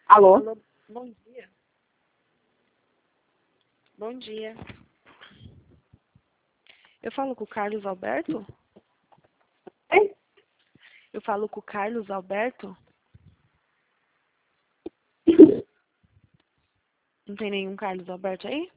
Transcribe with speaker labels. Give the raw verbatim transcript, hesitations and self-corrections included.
Speaker 1: Alô?
Speaker 2: Alô, bom dia. Bom dia. Eu falo com o Carlos Alberto?
Speaker 1: Oi?
Speaker 2: Eu falo com o Carlos Alberto? Não tem nenhum Carlos Alberto aí?